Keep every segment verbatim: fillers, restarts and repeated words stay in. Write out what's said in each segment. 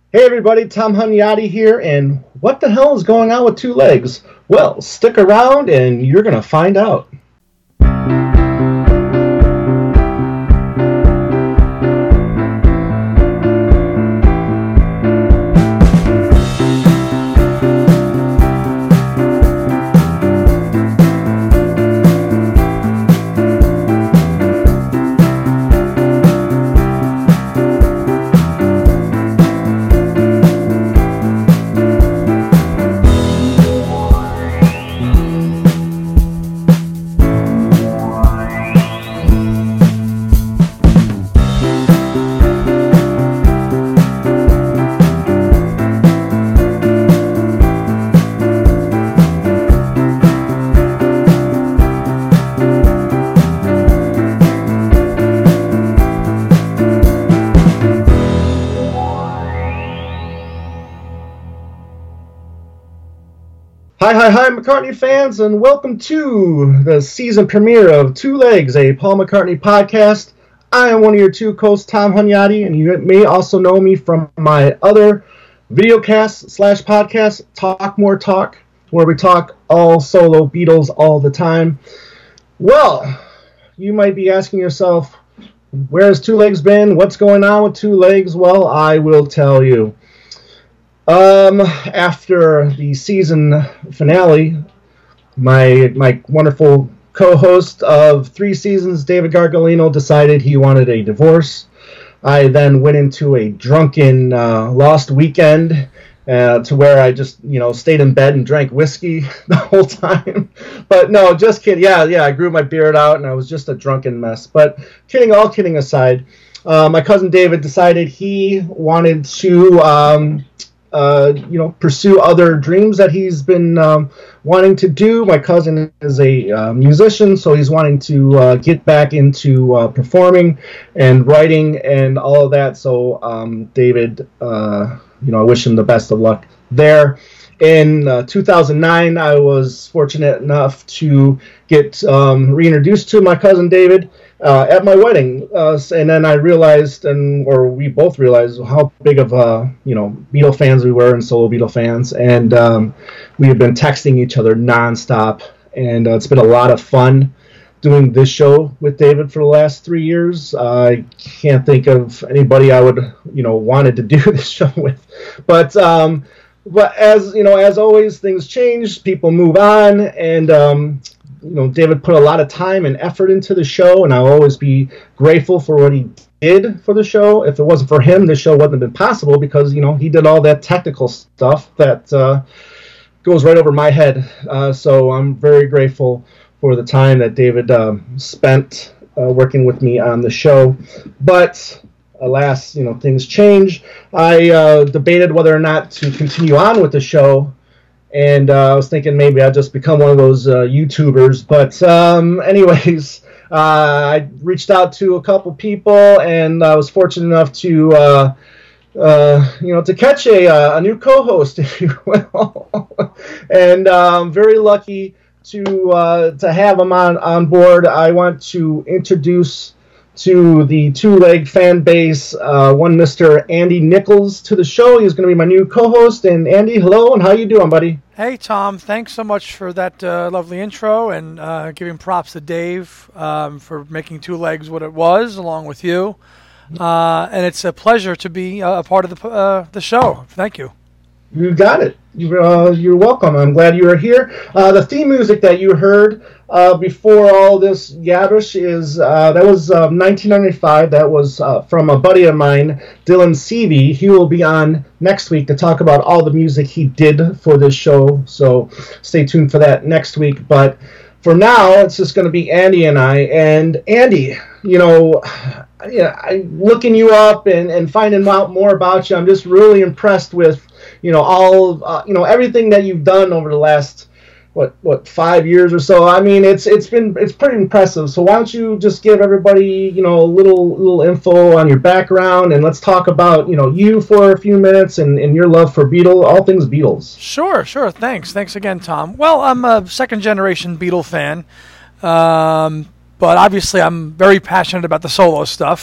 Hey everybody, Tom Hunyadi here, and what the hell is going on with Two Legs? Well, stick around and you're going to find out. Hi, hi, hi, McCartney fans, and welcome to the season premiere of Two Legs, a Paul McCartney podcast. I am one of your two hosts, Tom Hunyadi, and you may also know me from my other videocast slash podcast, Talk More Talk, where we talk all solo Beatles all the time. Well, you might be asking yourself, where's Two Legs been? What's going on with Two Legs? Well, I will tell you. Um, after the season finale, my my wonderful co-host of three seasons, David Gargolino, decided he wanted a divorce. I then went into a drunken, uh, lost weekend uh, to where I just, you know, stayed in bed and drank whiskey the whole time. But no, just kidding. Yeah, yeah, I grew my beard out and I was just a drunken mess. But kidding, all kidding aside, uh, my cousin David decided he wanted to... Um, Uh, you know, pursue other dreams that he's been um, wanting to do. My cousin is a uh, musician, so he's wanting to uh, get back into uh, performing and writing and all of that. So, um, David, uh, you know, I wish him the best of luck there. In uh, two thousand nine, I was fortunate enough to get um, reintroduced to my cousin David uh, at my wedding, uh, and then I realized, and or we both realized, how big of uh, you know Beatle fans we were and solo Beatle fans, and um, we have been texting each other nonstop, and uh, it's been a lot of fun doing this show with David for the last three years. Uh, I can't think of anybody I would you know wanted to do this show with, but. Um, But as you know, as always, things change. People move on, and um, you know, David put a lot of time and effort into the show, and I'll always be grateful for what he did for the show. If it wasn't for him, the show wouldn't have been possible because you know he did all that technical stuff that uh, goes right over my head. Uh, so I'm very grateful for the time that David uh, spent uh, working with me on the show, but. Alas, you know, things change. I uh, debated whether or not to continue on with the show, and uh, I was thinking maybe I'd just become one of those uh, YouTubers. But um, anyways, uh, I reached out to a couple people, and I was fortunate enough to, uh, uh, you know, to catch a, uh, a new co-host, if you will. And uh, I'm very lucky to uh, to have him on, on board. I want to introduce to the two-leg fan base, uh, one Mister Andy Nichols to the show. He's going to be my new co-host. And Andy, hello, and how you doing, buddy? Hey, Tom. Thanks so much for that uh, lovely intro, and uh, giving props to Dave um, for making Two Legs what it was, along with you. Uh, and it's a pleasure to be a part of the uh, the show. Thank you. You got it. You, uh, you're welcome. I'm glad you are here. Uh, the theme music that you heard uh, before all this yabbish is uh, that was uh, nineteen ninety-five. That was uh, from a buddy of mine, Dylan Seavey. He will be on next week to talk about all the music he did for this show. So stay tuned for that next week. But for now, it's just going to be Andy and I. And Andy, you know, yeah, I, looking you up and, and finding out more about you, I'm just really impressed with. You know, all uh, you know, everything that you've done over the last what what five years or so. I mean, it's it's been it's pretty impressive. So why don't you just give everybody you know a little little info on your background, and let's talk about you know you for a few minutes and, and your love for Beatles, all things Beatles. Sure, sure. Thanks, thanks again, Tom. Well, I'm a second generation Beatle fan, um, but obviously I'm very passionate about the solo stuff.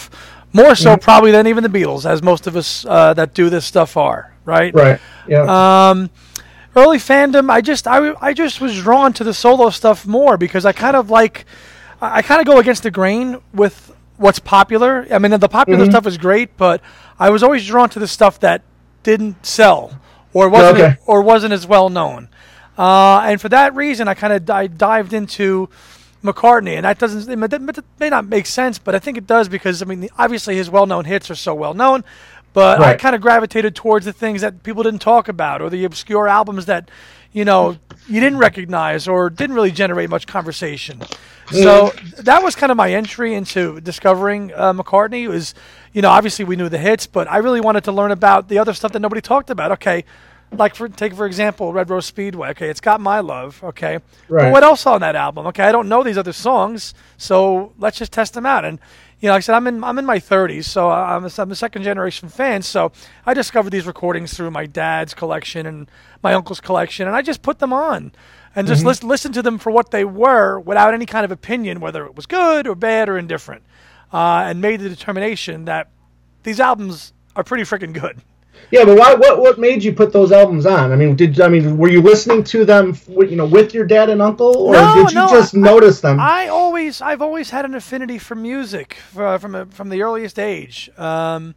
More so Mhm. probably than even the Beatles, as most of us uh, that do this stuff are, right? Right. Yeah. Um, early fandom, I just I, I just was drawn to the solo stuff more because I kind of like I kind of go against the grain with what's popular. I mean, the popular Mhm. stuff is great, but I was always drawn to the stuff that didn't sell or wasn't Okay. or wasn't as well known. Uh, and for that reason, I kind of I dived into McCartney, and that doesn't it may, it may not make sense, but I think it does because I mean, obviously his well-known hits are so well known, but I Right. kind of gravitated towards the things that people didn't talk about or the obscure albums that you know you didn't recognize or didn't really generate much conversation. So that was kind of my entry into discovering uh, McCartney. It was, you know, obviously we knew the hits, but I really wanted to learn about the other stuff that nobody talked about. Okay, like for take for example, Red Rose Speedway. Okay, it's got My Love. Okay, Right. but what else on that album? Okay, I don't know these other songs, so let's just test them out. And you know, like I said, I'm in I'm in my thirties, so I'm a, I'm a second generation fan. So I discovered these recordings through my dad's collection and my uncle's collection, and I just put them on and just Mhm. listen listen to them for what they were without any kind of opinion, whether it was good or bad or indifferent, uh, and made the determination that these albums are pretty freaking good. Yeah, but why? What? What made you put those albums on? I mean, did I mean were you listening to them, w- you know, with your dad and uncle, or No, did you no, just I- notice them? I always, I've always had an affinity for music for, from a, from the earliest age. Um,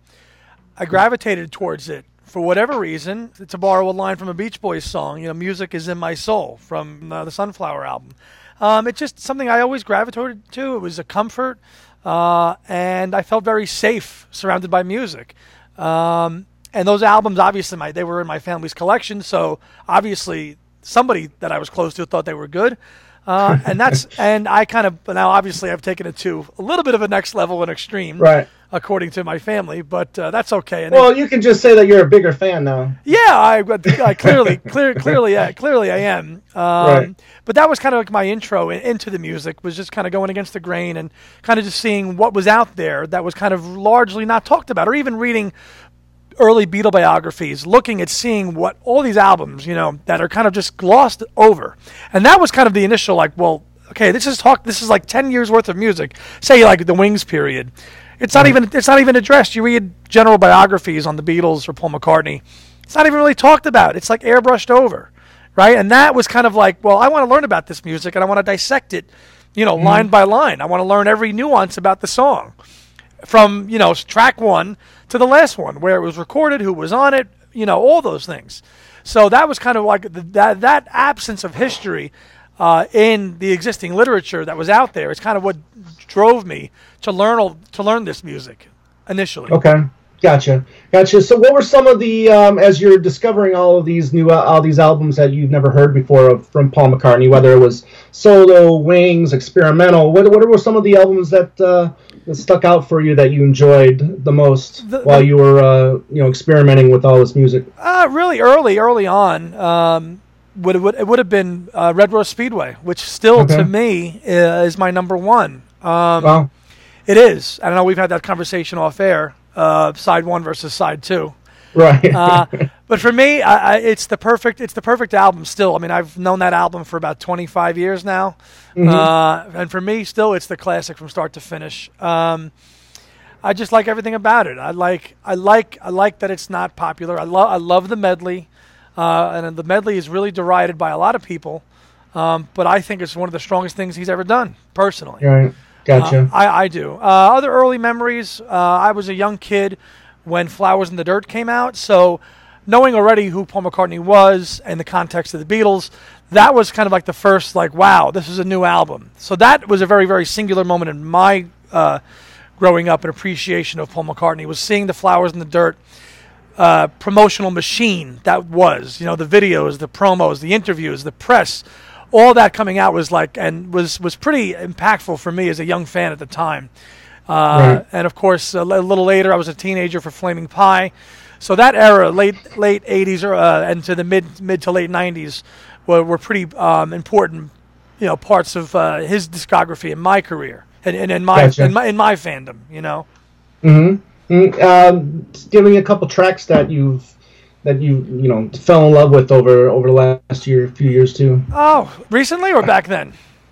I gravitated towards it for whatever reason. To borrow a line from a Beach Boys song, you know, music is in my soul from uh, the Sunflower album. Um, it's just something I always gravitated to. It was a comfort, uh, and I felt very safe surrounded by music. Um, and those albums, obviously, my they were in my family's collection, so obviously somebody that I was close to thought they were good. Uh, and that's and I kind of now obviously I've taken it to a little bit of a next level and extreme, Right. according to my family, but uh, that's okay. And Well, you can just say that you're a bigger fan now. yeah, I, I clearly, clear, clearly, uh, clearly, I am. Um, Right. But that was kind of like my intro in, into the music, was just kind of going against the grain and kind of just seeing what was out there that was kind of largely not talked about, or even reading early Beatle biographies, looking at seeing what all these albums, you know, that are kind of just glossed over. And that was kind of the initial, like, well, okay, this is talk. This is like ten years worth of music. Say like the Wings period. It's not even. It's not even addressed. You read general biographies on the Beatles or Paul McCartney. It's not even really talked about. It's like airbrushed over, right? And that was kind of like, well, I want to learn about this music and I want to dissect it, you know, line by line. I want to learn every nuance about the song, from you know track one to the last one, where it was recorded, who was on it, you know, all those things. So that was kind of like the, that that absence of history uh, in the existing literature that was out there. It's kind of what drove me to learn all, to learn this music initially. Okay, gotcha, gotcha. So, what were some of the um, as you're discovering all of these new uh, all these albums that you've never heard before of, from Paul McCartney, whether it was solo, Wings, experimental? What what were some of the albums that uh, that stuck out for you that you enjoyed the most The- while the- you were uh, you know experimenting with all this music? Uh, really early, early on, um, would would it would have been uh, Red Rose Speedway, which still Okay. to me uh, is my number one. Um, Wow. It is. I don't know. We've had that conversation off air. Uh, side one versus side two. Right. Uh, but for me, I, I, it's the perfect. It's the perfect album. Still, I mean, I've known that album for about twenty-five years now, uh, and for me, still, it's the classic from start to finish. Um, I just like everything about it. I like. I like. I like that it's not popular. I love. I love the medley, uh, and the medley is really derided by a lot of people. Um, but I think it's one of the strongest things he's ever done, personally. Right. Gotcha. Uh, I, I do. Uh, other early memories, uh, I was a young kid when Flowers in the Dirt came out, so knowing already who Paul McCartney was and the context of the Beatles, that was kind of like the first, like, wow, this is a new album. So that was a very, very singular moment in my uh, growing up and appreciation of Paul McCartney, was seeing the Flowers in the Dirt uh, promotional machine that was, you know, the videos, the promos, the interviews, the press, all that coming out was like, and was, was pretty impactful for me as a young fan at the time. Uh, Right. And of course, a li- little later, I was a teenager for Flaming Pie. So that era, late late eighties or uh, and to the mid mid to late nineties, were, were pretty um, important, you know, parts of uh, his discography in my career and, and in my Gotcha. in my in my fandom, you know. Mm-hmm. Mm, um, give me a couple tracks that you've that you you know fell in love with over over the last year, few years too. Oh, recently or back then?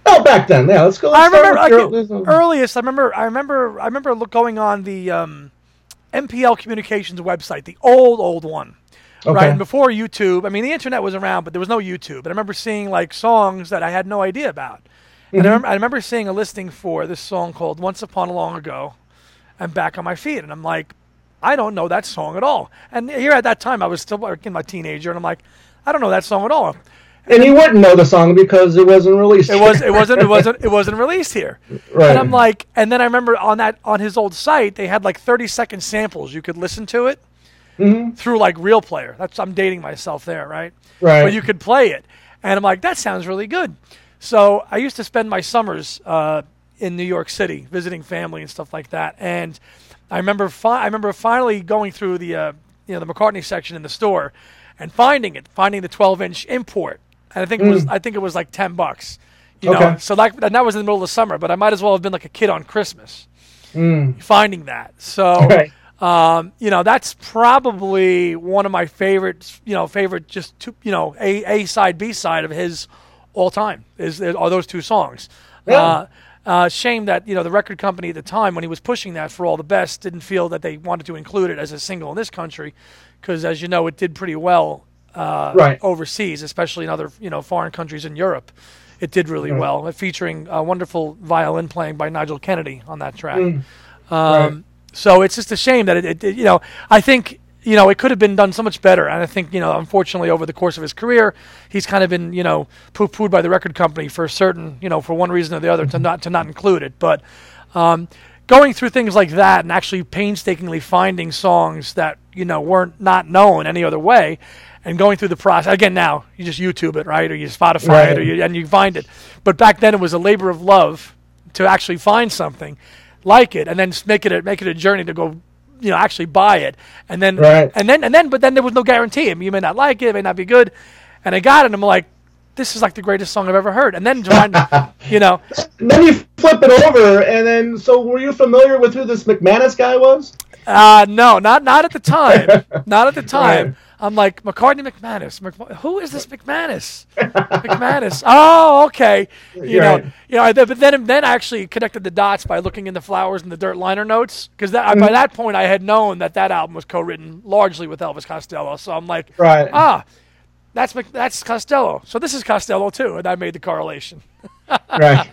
Oh, back then, yeah. Let's go. Let's I remember like, your, earliest. I remember. I remember. I remember look, going on the um, M P L Communications website, the old, old one. Okay. Right, and before YouTube, I mean, the internet was around, but there was no YouTube. And I remember seeing like songs that I had no idea about. Mm-hmm. And I remember, I remember seeing a listing for this song called "Once Upon a Long Ago," and "Back on My Feet," and I'm like, I don't know that song at all. And here at that time, I was still like in my teenager, and I'm like, I don't know that song at all. And, and you wouldn't know the song because it wasn't released. It was. It wasn't. It wasn't. It wasn't released here. Right. And I'm like, and then I remember on that on his old site, they had like thirty second samples. You could listen to it. Mm-hmm. Through like Real Player. That's I'm dating myself there, right? Right. But you could play it, and I'm like, that sounds really good. So I used to spend my summers uh, in New York City visiting family and stuff like that. And I remember, fi- I remember finally going through the uh, you know the McCartney section in the store, and finding it, finding the twelve inch import, and I think mm. it was I think it was like ten bucks, you okay. know. So like and that was in the middle of the summer, but I might as well have been like a kid on Christmas, mm. finding that. So. Right. Um, you know, that's probably one of my favorites, you know, favorite just two, you know, A, A side, B side of his all time is, are those two songs. Yeah. Uh, uh, shame that, you know, the record company at the time when he was pushing that for All the Best didn't feel that they wanted to include it as a single in this country because, as you know, it did pretty well uh, right. overseas, especially in other, you know, foreign countries in Europe. It did really right. well, featuring a wonderful violin playing by Nigel Kennedy on that track. Mm. Um, right. So it's just a shame that it, it, it, you know, I think, you know, it could have been done so much better. And I think, you know, unfortunately over the course of his career, he's kind of been, you know, poo-pooed by the record company for certain, you know, for one reason or the other to not to not include it. But um, going through things like that and actually painstakingly finding songs that, you know, weren't not known any other way and going through the process. Again, now you just YouTube it, right? Or you Spotify right. it or you, and you find it. But back then it was a labor of love to actually find something like it, and then make it a, make it a journey to go, you know, actually buy it, and then right. and then and then, but then there was no guarantee. I mean, you may not like it, it may not be good, and I got it, and I'm like, this is like the greatest song I've ever heard. And then, you know, and then you flip it over, and then so were you familiar with who this McManus guy was? Uh no, not not at the time, not at the time. Right. I'm like, McCartney McManus. Mc, who is this McManus? McManus. Oh, okay. You right. know, you know. But then, then I actually connected the dots by looking in the Flowers and the Dirt liner notes, because mm-hmm. by that point I had known that that album was co-written largely with Elvis Costello. So I'm like, right. ah, that's that's Costello. So this is Costello too, and I made the correlation. Right.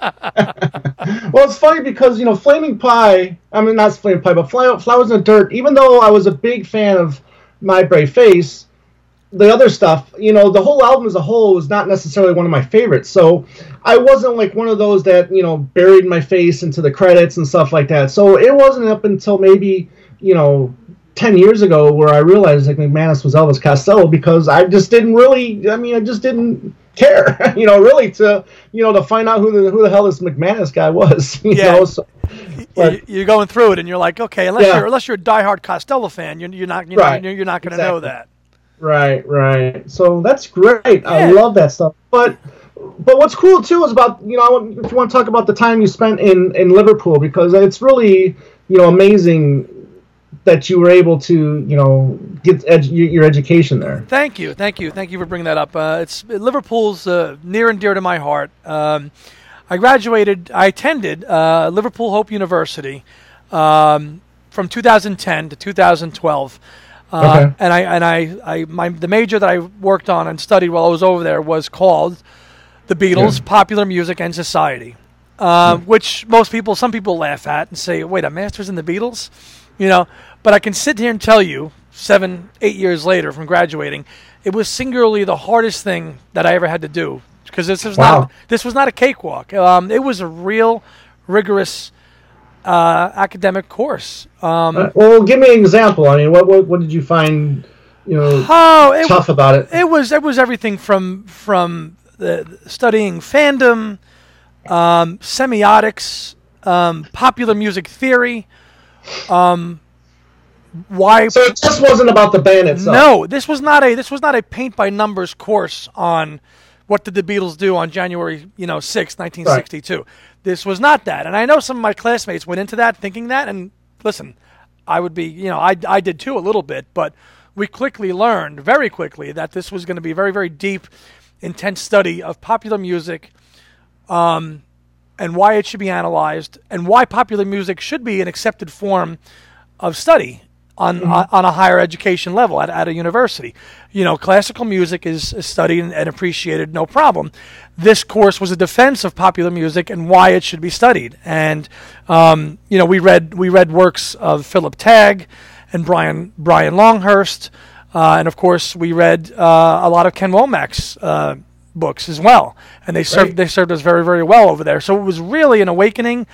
Well, it's funny because you know, Flaming Pie. I mean, not Flaming Pie, but Flowers in the Dirt. Even though I was a big fan of My Brave Face, the other stuff, you know, the whole album as a whole was not necessarily one of my favorites. So I wasn't like one of those that, you know, buried my face into the credits and stuff like that. So it wasn't up until maybe, you know, ten years ago where I realized like McManus was Elvis Costello, because I just didn't really, I mean, I just didn't care, you know, really to, you know, to find out who the, who the hell this McManus guy was, you yeah. know, so. But, you're going through it, and you're like, okay, unless yeah. you're unless you're a diehard Costello fan, you're, you're not you're right. not, you're not going to exactly. know that. Right, right. So that's great. Yeah. I love that stuff. But but what's cool too is about, you know, if you want to talk about the time you spent in, in Liverpool, because it's really, you know, amazing that you were able to, you know, get edu- your education there. Thank you, thank you, thank you for bringing that up. Uh, it's Liverpool's uh, near and dear to my heart. Um, I graduated, I attended uh, Liverpool Hope University um, from two thousand ten to two thousand twelve. Uh, okay. And I and I, I my the major that I worked on and studied while I was over there was called the Beatles, yeah. Popular Music and Society, uh, yeah. which most people, some people laugh at and say, "Wait, a master's in the Beatles?" You know. But I can sit here and tell you, seven, eight years later from graduating, it was singularly the hardest thing that I ever had to do, because this was wow. not this was not a cakewalk. Um, it was a real rigorous uh, academic course. Um, uh, well, give me an example. I mean, what what, what did you find, you know, oh, it, tough about it? It was it was everything from from the, studying fandom, um, semiotics, um, popular music theory. Um, why? So it just wasn't about the band itself. No, this was not a this was not a paint by numbers course on what did the Beatles do on January, you know, sixth, nineteen sixty-two. Right. This was not that. And I know some of my classmates went into that thinking that, and listen, I would be, you know, I I did too a little bit, but we quickly learned very quickly that this was going to be a very very deep, intense study of popular music, um, and why it should be analyzed, and why popular music should be an accepted form of study on mm-hmm. on, on a higher education level at, at a university. You know, classical music is, is studied and, and appreciated, no problem. This course was a defense of popular music and why it should be studied. And um, you know, we read we read works of Philip Tagg and Brian Brian Longhurst, uh, and of course we read uh, a lot of Ken Womack's uh, books as well. And they served right. they served us very very well over there. So it was really an awakening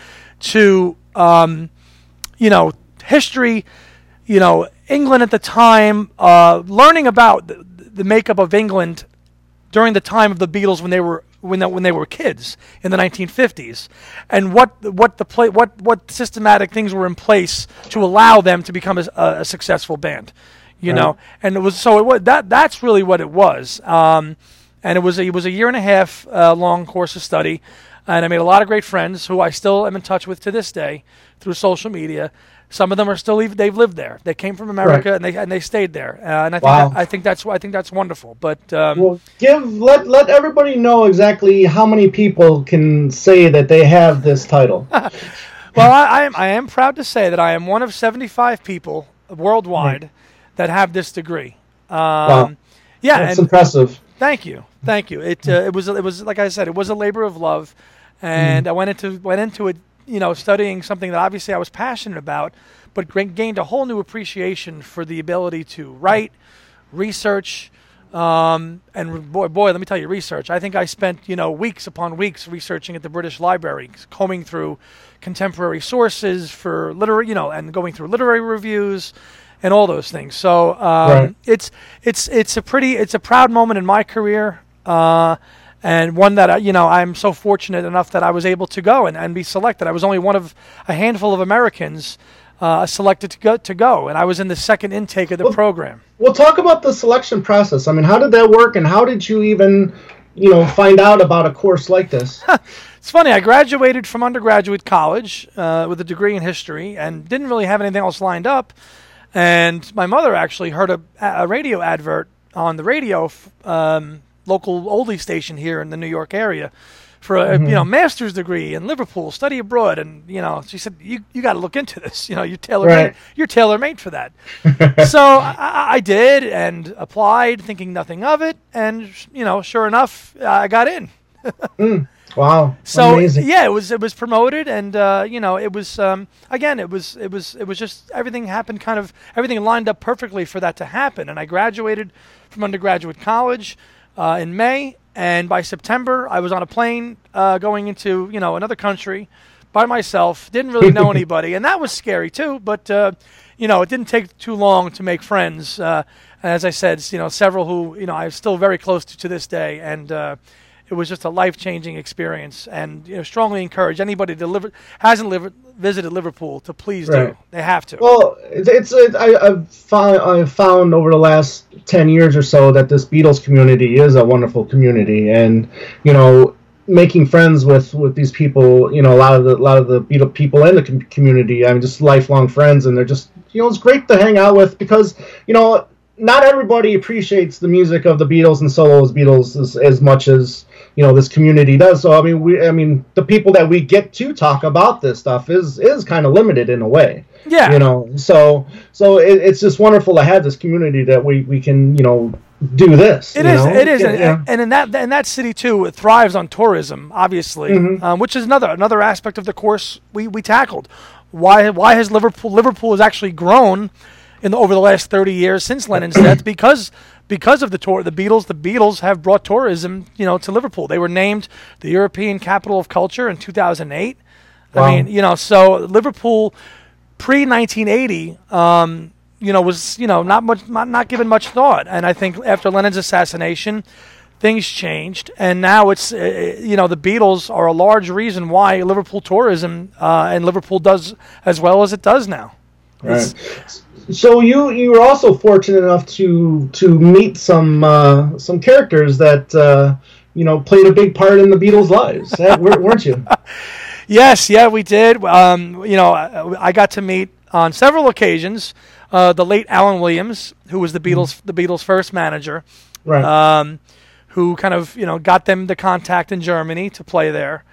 to um, you know history. You know, England at the time, uh, learning about the, the makeup of England during the time of the Beatles when they were when they, when they were kids in the nineteen fifties, and what what the play, what what systematic things were in place to allow them to become a, a successful band, you right. know, and it was so it was that that's really what it was, um, and it was a, it was a year and a half uh, long course of study, and I made a lot of great friends who I still am in touch with to this day through social media. Some of them are still they've lived there. They came from America right. and they and they stayed there. Uh, and I think wow. that, I think that's I think that's wonderful. But um, well, give let let everybody know exactly how many people can say that they have this title. Well, I, I am I am proud to say that I am one of seventy-five people worldwide right. that have this degree. Um, wow. Yeah, that's and impressive. Thank you, thank you. It uh, it was it was like I said, it was a labor of love, and mm. I went into went into it. You know, studying something that obviously I was passionate about, but gained a whole new appreciation for the ability to write, research, um, and boy, boy, let me tell you, research. I think I spent, you know, weeks upon weeks researching at the British Library, combing through contemporary sources for literary, you know, and going through literary reviews and all those things. So um, right. it's it's it's a pretty it's a proud moment in my career. Uh, And one that, you know, I'm so fortunate enough that I was able to go and, and be selected. I was only one of a handful of Americans uh, selected to go, to go, and I was in the second intake of the well, program. Well, talk about the selection process. I mean, how did that work, and how did you even, you know, find out about a course like this? It's funny. I graduated from undergraduate college uh, with a degree in history and didn't really have anything else lined up. And my mother actually heard a, a radio advert on the radio um local oldie station here in the New York area for a mm-hmm. you know master's degree in Liverpool, study abroad, and you know she said you you got to look into this. You know you're tailor right. made, you're tailor made for that. So I, I did and applied, thinking nothing of it, and you know sure enough I got in. mm. Wow! So amazing. yeah, it was it was promoted, and uh, you know it was um, again it was it was it was just everything happened kind of everything lined up perfectly for that to happen, and I graduated from undergraduate college. Uh, in May, and by September, I was on a plane uh, going into you know another country by myself. Didn't really know anybody, and that was scary too. But uh, you know, it didn't take too long to make friends. Uh, as I said, you know, several who you know I'm still very close to to this day, and uh, it was just a life-changing experience. And you know, strongly encourage anybody to live hasn't lived, visited Liverpool to please right. do. They have to. Well, it's, it's it, I, I've found I've found over the last ten years or so that this Beatles community is a wonderful community, and you know, making friends with, with these people, you know, a lot of the a lot of the Beatles people in the com- community. I mean, just lifelong friends, and they're just you know, it's great to hang out with because you know, not everybody appreciates the music of the Beatles and solos Beatles as, as much as you know this community does. So I mean, we I mean the people that we get to talk about this stuff is is kind of limited in a way. Yeah. You know, so so it, it's just wonderful to have this community that we, we can you know do this. It you is. know? It is. Yeah, and, yeah. and in that in that city too, it thrives on tourism, obviously, Mm-hmm. um, which is another another aspect of the course we, we tackled. Why why has Liverpool Liverpool has actually grown in the, over the last thirty years since Lennon's death because. Because of the tour, the Beatles, the Beatles have brought tourism, you know, to Liverpool. They were named the European Capital of Culture in two thousand eight. Wow. I mean, you know, so Liverpool pre nineteen eighty, um, you know, was you know not much, not, not given much thought. And I think after Lennon's assassination, things changed, and now it's uh, you know the Beatles are a large reason why Liverpool tourism uh, and Liverpool does as well as it does now. Right. So you you were also fortunate enough to to meet some uh, some characters that uh, you know played a big part in the Beatles' lives, weren't you? Yes, yeah, we did. Um, you know, I, I got to meet on several occasions uh, the late Alan Williams, who was the Beatles mm. the Beatles' first manager, right? Um, who kind of you know got them the contact in Germany to play there.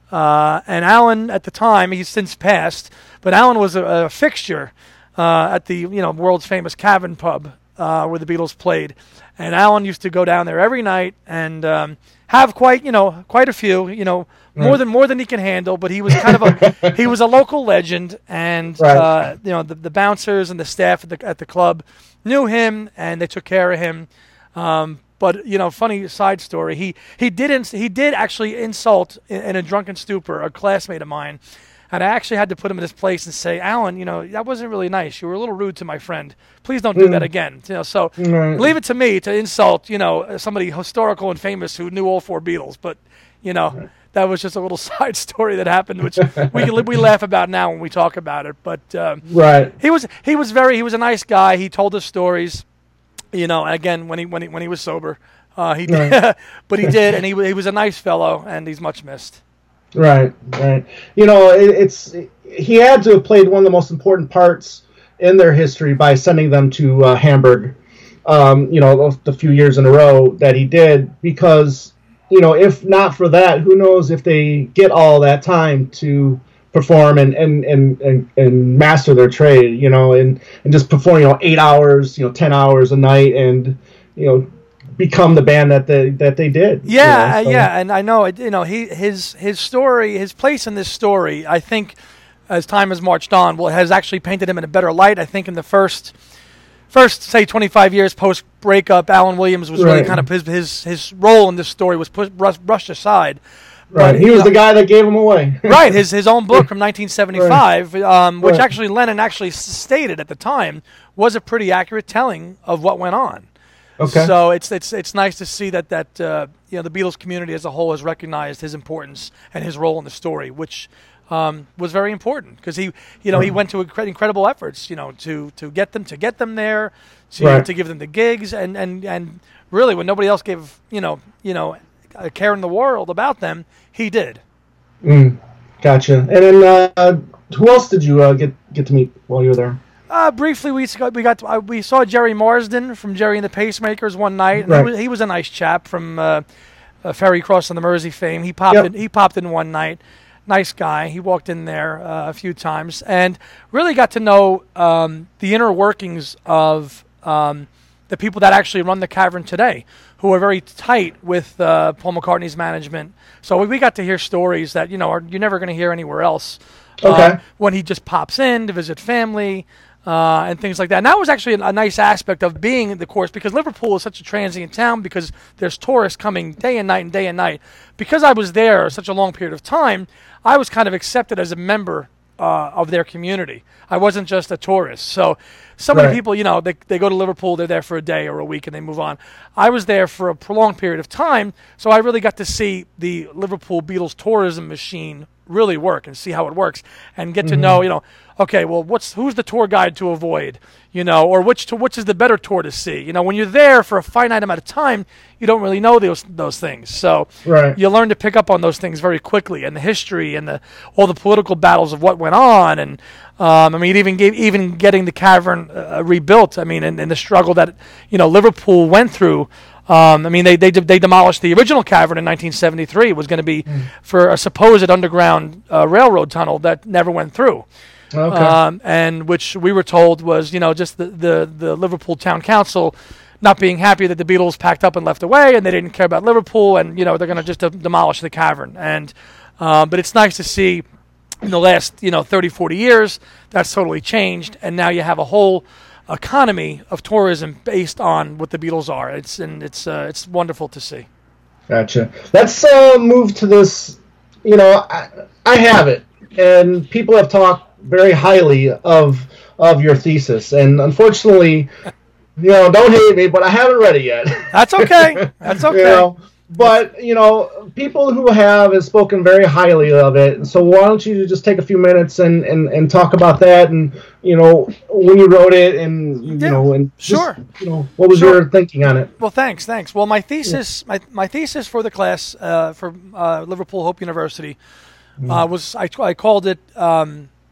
Uh, and Alan, at the time, he's since passed, but Alan was a, a fixture uh, at the you know world's famous Cavern Pub uh, where the Beatles played. And Alan used to go down there every night and um, have quite you know quite a few you know more right. than more than he can handle. But he was kind of a he was a local legend, and right. uh, you know the, the bouncers and the staff at the at the club knew him and they took care of him. Um, But you know, funny side story. He he did ins- he did actually insult in, in a drunken stupor a classmate of mine, and I actually had to put him in his place and say, Alan, you know, that wasn't really nice. You were a little rude to my friend. Please don't do mm. that again. You know, so right. leave it to me to insult you know somebody historical and famous who knew all four Beatles. But you know, right. that was just a little side story that happened, which we we laugh about now when we talk about it. But um, right, he was he was very he was a nice guy. He told us stories. You know, again, when he when he when he was sober, uh, he did, right. but he did, and he he was a nice fellow, and he's much missed. Right, right. You know, it, it's he had to have played one of the most important parts in their history by sending them to uh, Hamburg. Um, you know, the few years in a row that he did, because you know, if not for that, who knows if they get all that time to perform and, and, and, and, and master their trade, you know, and, and just perform, you know, eight hours, you know, ten hours a night and, you know, become the band that they, that they did. Yeah. You know, so. Yeah. And I know it, you know, he, his, his story, his place in this story, I think as time has marched on, well, has actually painted him in a better light. I think in the first, first, say twenty-five years post breakup, Alan Williams was right. really kind of his, his, his role in this story was pushed, brushed, brushed aside. Right, but, he was know, the guy that gave him away. Right, his his own book from nineteen seventy-five, right. um, which right. actually Lennon actually stated at the time was a pretty accurate telling of what went on. Okay. So it's it's it's nice to see that that uh, you know the Beatles community as a whole has recognized his importance and his role in the story, which um, was very important because he you know mm. he went to incre- incredible efforts you know to to get them to get them there, to right. to give them the gigs, and, and, and really when nobody else gave you know you know. a care in the world about them, he did. Mm, gotcha. And then, uh, who else did you uh, get get to meet while you were there? Uh, briefly, we got we got to, uh, we saw Jerry Marsden from Jerry and the Pacemakers one night. Right. He, was, he was a nice chap from uh, uh, Ferry Cross on the Mersey fame. He popped yep. in. He popped in one night. Nice guy. He walked in there uh, a few times and really got to know um, the inner workings of um, the people that actually run the Cavern today, who are very tight with uh, Paul McCartney's management. So we got to hear stories that you know are, you're never going to hear anywhere else. Okay. Uh, when he just pops in to visit family uh, and things like that. And that was actually a, a nice aspect of being in the course because Liverpool is such a transient town because there's tourists coming day and night and day and night. Because I was there such a long period of time, I was kind of accepted as a member uh, of their community. I wasn't just a tourist. So so many right. people, you know, they they go to Liverpool, they're there for a day or a week, and they move on. I was there for a prolonged period of time, so I really got to see the Liverpool Beatles tourism machine really work and see how it works and get mm-hmm. to know, you know, okay, well, what's who's the tour guide to avoid, you know, or which to, which is the better tour to see. You know, when you're there for a finite amount of time, you don't really know those those things. So right. you learn to pick up on those things very quickly, and the history and the all the political battles of what went on, and um, I mean, even gave, even getting the Cavern uh, rebuilt. I mean, and, and the struggle that you know Liverpool went through. Um, I mean, they they they demolished the original Cavern in nineteen seventy-three. It was going to be mm. for a supposed underground uh, railroad tunnel that never went through. Okay. Um, and which we were told was, you know, just the, the, the Liverpool Town Council not being happy that the Beatles packed up and left away, and they didn't care about Liverpool, and, you know, they're going to just uh, demolish the Cavern. And uh, but it's nice to see in the last, you know, thirty, forty years, that's totally changed, and now you have a whole economy of tourism based on what the Beatles are. It's and it's uh, it's wonderful to see. Gotcha. Let's uh, move to this. You know, I, I have it, and people have talked very highly of of your thesis, and unfortunately, you know, don't hate me, but I haven't read it yet. That's okay. That's okay. You know, but you know, people who have have spoken very highly of it. So why don't you just take a few minutes and, and, and talk about that, and you know, when you wrote it, and you yeah, know, and sure, just, you know, what was sure. your thinking on it? Well, thanks, thanks. Well, my thesis, yeah. my my thesis for the class uh, for uh, Liverpool Hope University uh, was I I called it. Um,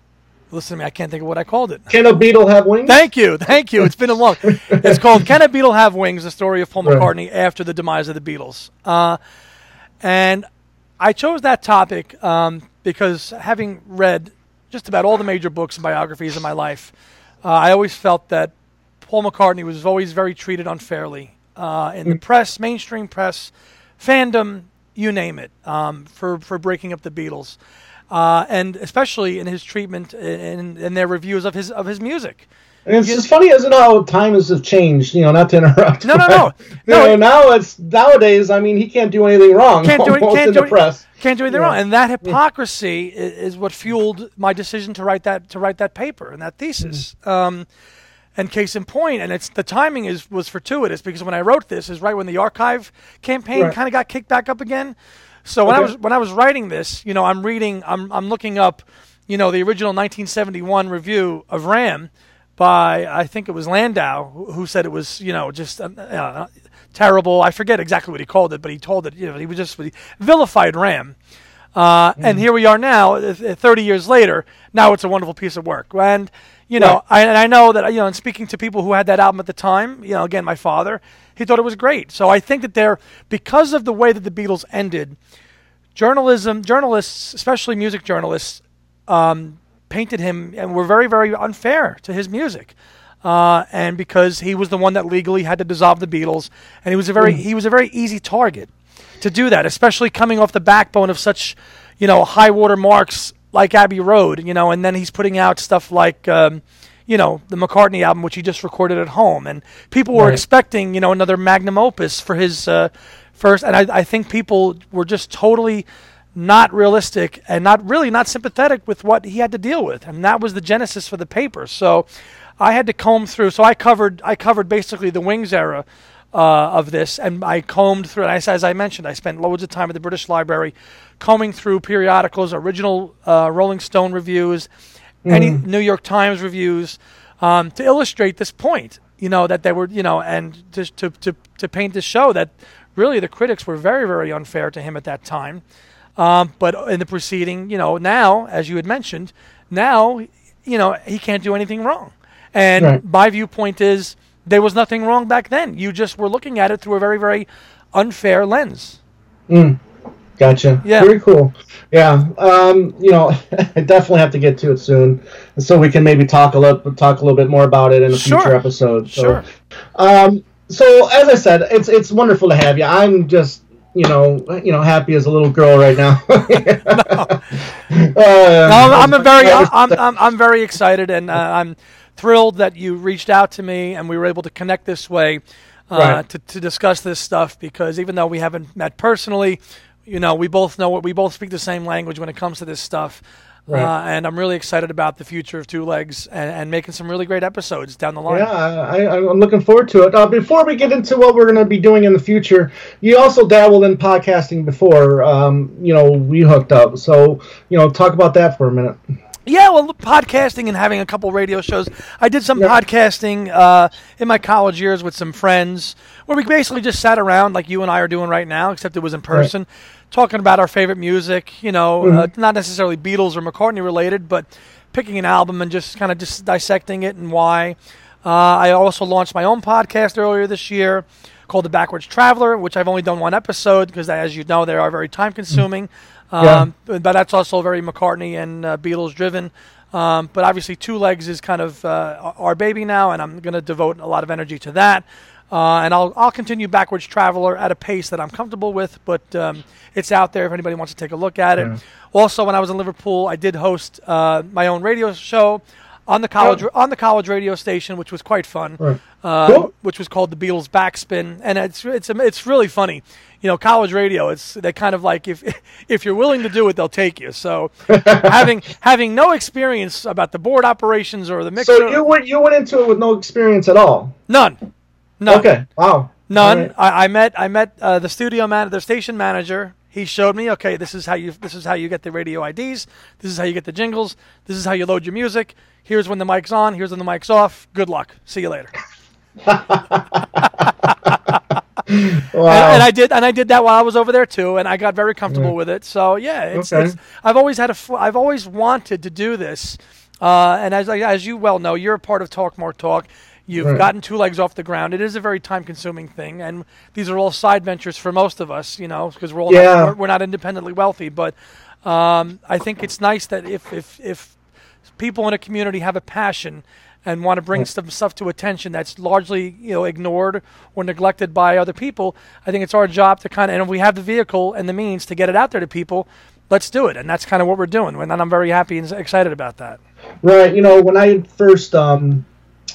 Listen to me, I can't think of what I called it. Can a Beatle have wings? Thank you, thank you. It's been a long. It's called "Can a Beatle Have Wings?" The story of Paul McCartney right. after the demise of the Beatles. Uh, and I chose that topic um, because having read just about all the major books and biographies in my life, uh, I always felt that Paul McCartney was always very treated unfairly uh, in the press, mainstream press, fandom, you name it, um, for for breaking up the Beatles. Uh, and especially in his treatment and in, in their reviews of his of his music. And it's you, just funny, isn't it, how times have changed? You know, not to interrupt. No, no, no. no no you know, now it's nowadays. I mean, he can't do anything wrong. Can't do it. Can't in do the press. Can't do anything yeah. wrong. And that hypocrisy yeah. is, is what fueled my decision to write that to write that paper and that thesis. Mm-hmm. Um, and case in point, and it's the timing is was fortuitous because when I wrote this is right when the archive campaign right. kind of got kicked back up again. So when okay. I was when I was writing this, you know, I'm reading, I'm I'm looking up, you know, the original nineteen seventy-one review of Ram by I think it was Landau, who, who said it was, you know, just uh, uh, terrible. I forget exactly what he called it, but he told it, you know, he was just he vilified Ram. Uh, mm. And here we are now, thirty years later. Now it's a wonderful piece of work, and you know, right. I, and I know that you know, in speaking to people who had that album at the time, you know, again, my father. He thought it was great. So I think that there, because of the way that the Beatles ended, journalism, journalists, especially music journalists, um, painted him and were very, very unfair to his music. Uh, and because he was the one that legally had to dissolve the Beatles, and he was a very mm. he was a very easy target to do that, especially coming off the backbone of such, you know, high water marks like Abbey Road, you know, and then he's putting out stuff like. Um, you know, the McCartney album, which he just recorded at home. And people were right. expecting, you know, another magnum opus for his uh, first. And I, I think people were just totally not realistic and not really not sympathetic with what he had to deal with. And that was the genesis for the paper. So I had to comb through. So I covered I covered basically the Wings era uh, of this. And I combed through, and I, as I mentioned, I spent loads of time at the British Library combing through periodicals, original uh, Rolling Stone reviews, any mm. New York Times reviews, um, to illustrate this point, you know, that they were, you know, and just to, to, to paint this show that really the critics were very, very unfair to him at that time. Um, but in the proceeding, you know, now, as you had mentioned, now, you know, he can't do anything wrong. And right. my viewpoint is there was nothing wrong back then. You just were looking at it through a very, very unfair lens. Mm. Gotcha. Yeah. Very cool. Yeah. Um, you know, I definitely have to get to it soon, so we can maybe talk a little talk a little bit more about it in a sure. future episode. So, sure. Um, so as I said, it's it's wonderful to have you. I'm just you know you know happy as a little girl right now. no. uh, no, I'm, I'm a very I'm, I'm I'm very excited, and uh, I'm thrilled that you reached out to me and we were able to connect this way uh, right. to to discuss this stuff, because even though we haven't met personally, you know, we both know what we both speak the same language when it comes to this stuff. Right. Uh, and I'm really excited about the future of Two Legs and, and making some really great episodes down the line. Yeah, I, I'm looking forward to it. Uh, before we get into what we're going to be doing in the future, you also dabbled in podcasting before, um, you know, we hooked up. So, you know, talk about that for a minute. Yeah, well, podcasting and having a couple radio shows. I did some yep. podcasting uh, in my college years with some friends where we basically just sat around like you and I are doing right now, except it was in person, right. talking about our favorite music, you know, mm-hmm. uh, not necessarily Beatles or McCartney related, but picking an album and just kind of just dissecting it and why. Uh, I also launched my own podcast earlier this year called The Backwards Traveler, which I've only done one episode because, as you know, they are very time-consuming. Mm-hmm. Um, yeah. But that's also very McCartney and uh, Beatles driven. Um, but obviously Two Legs is kind of uh, our baby now, and I'm going to devote a lot of energy to that. Uh, and I'll I'll continue Backwards Traveler at a pace that I'm comfortable with, but um, it's out there if anybody wants to take a look at it. Yeah. Also, when I was in Liverpool, I did host uh, my own radio show on the college oh. on the college radio station, which was quite fun. Right. Uh, cool. Which was called the Beatles Backspin, and it's it's it's really funny. You know, college radio, it's they kind of like if if you're willing to do it, they'll take you. So having having no experience about the board operations or the mixer. So you went you went into it with no experience at all? None. None. Okay. Wow. None. Right. I, I met I met uh, the studio man, the station manager. He showed me, okay, this is how you this is how you get the radio I Ds. This is how you get the jingles. This is how you load your music. Here's when the mic's on. Here's when the mic's off. Good luck. See you later. Wow. And, and I did, and I did that while I was over there too, and I got very comfortable yeah. with it. So yeah, it's, okay. it's. I've always had a. I've always wanted to do this, Uh, and as as you well know, you're a part of Talk More Talk. You've Right. gotten Two Legs off the ground. It is a very time-consuming thing, and these are all side ventures for most of us, you know, because we're all Yeah. not, we're, we're not independently wealthy. But um, I think it's nice that if if if people in a community have a passion and want to bring some stuff to attention that's largely, you know, ignored or neglected by other people, I think it's our job to kind of, and if we have the vehicle and the means to get it out there to people, let's do it. And that's kind of what we're doing. And I'm very happy and excited about that. Right. You know, when I first um,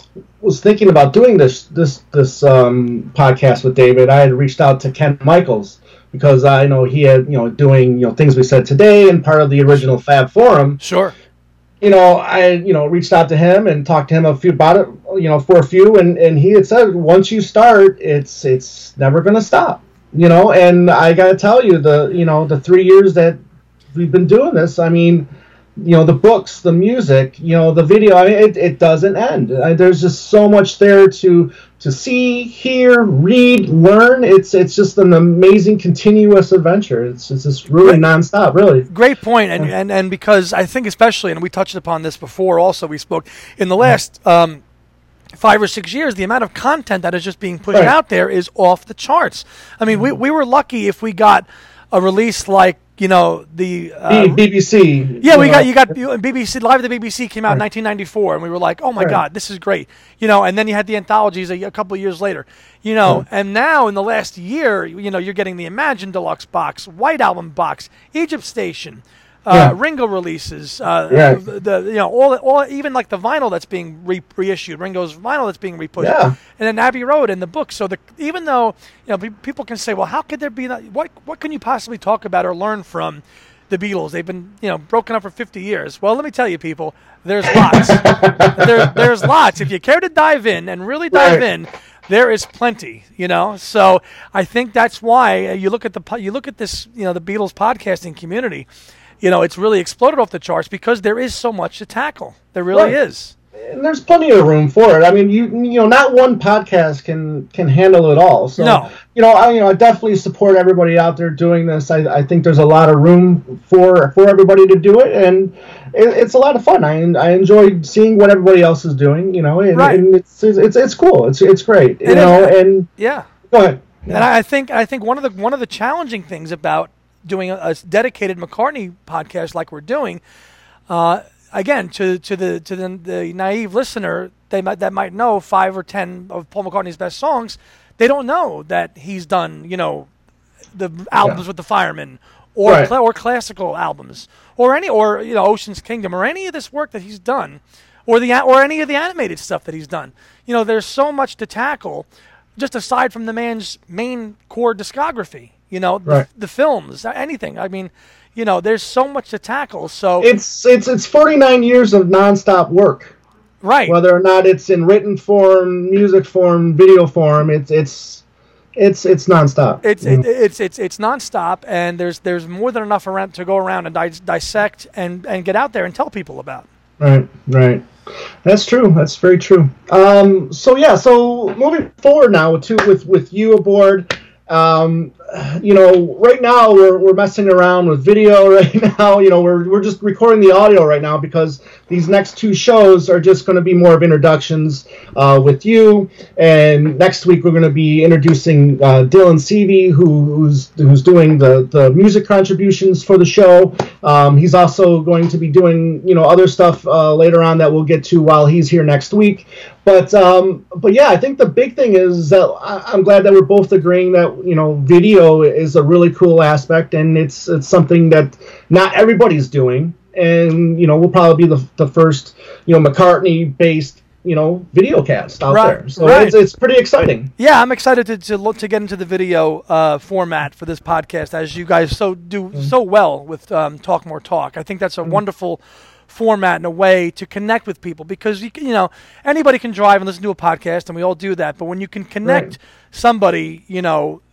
was thinking about doing this this this um, podcast with David, I had reached out to Ken Michaels because I know he had, you know, doing, you know, things we said today and part of the original Fab Forum. Sure. You know, I, you know, reached out to him and talked to him a few about it, you know, for a few, and, and he had said, once you start, it's it's never going to stop, you know, and I got to tell you, the, you know, the three years that we've been doing this, I mean, you know, the books, the music, you know, the video, I mean, it, it doesn't end. I, there's just so much there to to see, hear, read, learn. It's it's just an amazing, continuous adventure. It's, it's just really Right. nonstop, really. Great point. And, and, and because I think especially, and we touched upon this before also, we spoke, in the last um, five or six years, the amount of content that is just being pushed Right. out there is off the charts. I mean, we, we were lucky if we got a release like, you know, the... Uh, B- BBC. Yeah, you we know. got you got you- B B C Live at the B B C came out in nineteen ninety-four, and we were like, oh my Right. God, this is great, you know. And then you had the anthologies a, a couple of years later, you know. And now in the last year, you know, you're getting the Imagine Deluxe box, White Album box, Egypt Station, uh, Yeah. Ringo releases, uh, Right. the, the you know all all even like the vinyl that's being re- reissued, Ringo's vinyl that's being repushed, Yeah. and then Abbey Road and the book. So the even though you know pe- people can say, well, how could there be not, what what can you possibly talk about or learn from the Beatles? They've been, you know, broken up for fifty years. Well, let me tell you, people, there's lots. there, there's lots. If you care to dive in and really dive Right. in, there is plenty, you know. So I think that's why uh, you look at the po- you look at this, you know, the Beatles podcasting community. You know, it's really exploded off the charts because there is so much to tackle. There really Right. is. And there's plenty of room for it. I mean, you you know, not one podcast can can handle it all. So, No. you know, I you know, I definitely support everybody out there doing this. I, I think there's a lot of room for for everybody to do it, and it, it's a lot of fun. I I enjoy seeing what everybody else is doing. You know, and, Right. and it's, it's it's cool. It's it's great. You It know, is. and Yeah. go ahead. And I I think I think one of the one of the challenging things about doing a, a dedicated McCartney podcast like we're doing, uh, again, to to the to the, the naive listener, they might that might know five or ten of Paul McCartney's best songs. They don't know that he's done, you know, the albums Yeah. with the Firemen, or Right. cla- or classical albums, or any or you know Ocean's Kingdom, or any of this work that he's done, or the a- or any of the animated stuff that he's done. You know, there's so much to tackle, just aside from the man's main core discography. You know, the, Right. the films, anything. I mean, you know, there's so much to tackle. So It's it's it's forty-nine years of nonstop work. right, Whether or not it's in written form, music form, video form, it's it's it's it's nonstop. it's you it, know? it's it's it's nonstop, and there's there's more than enough around to go around and dis- dissect and and get out there and tell people about. Right, right. That's true. That's very true. Um, so yeah, so moving forward now to with with you aboard. Um, you know, right now we're we're messing around with video right now. You know, we're we're just recording the audio right now because these next two shows are just going to be more of introductions uh, with you. And next week we're going to be introducing uh, Dylan Seavey, who, who's who's doing the the music contributions for the show. Um, he's also going to be doing you know other stuff uh, later on that we'll get to while he's here next week. But um, but yeah, I think the big thing is that I, I'm glad that we're both agreeing that you know video is a really cool aspect, and it's it's something that not everybody's doing, and you know we'll probably be the the first you know McCartney based you know video cast out Right, there, so right. it's it's pretty exciting. Yeah, I'm excited to to, look, to get into the video uh, format for this podcast, as you guys so do Mm-hmm. so well with um, Talk More Talk. I think that's a wonderful format and a way to connect with people, because you can, you know anybody can drive and listen to a podcast, and we all do that. But when you can connect Right. somebody, you know,